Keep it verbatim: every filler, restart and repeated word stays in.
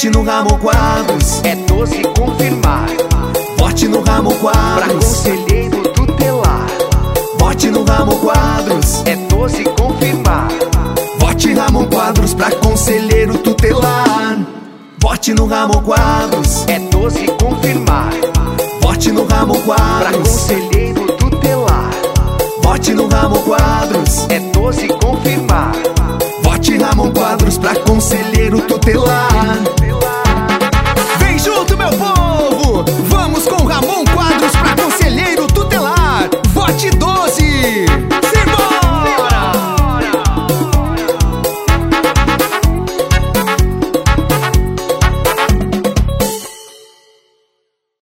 Vote no Ramon Quadros, é doze confirmar. vote no Ramon Pra Quadros, conselheiro tutelar, vote no Ramon Quadros, é doze confirmar. vote Ramon Quadros pra conselheiro tutelar. Vote no Ramon Quadros, É doze confirmar. vote no Ramon Pra Quadros, conselheiro tutelar, vote no Ramon Quadros, é doze confirmar. vote Ramon Quadros pra conselheiro tutelar.